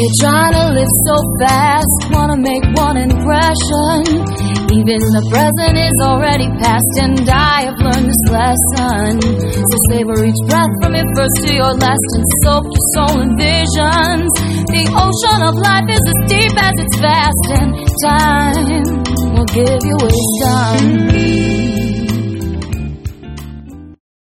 They try to live so fast, wanna make one impression. Even the present is already past, and I have learned this lesson. So savor each breath from your first to your last, and soak your soul in visions. The ocean of life is as deep as it's vast, and time will give you wisdom.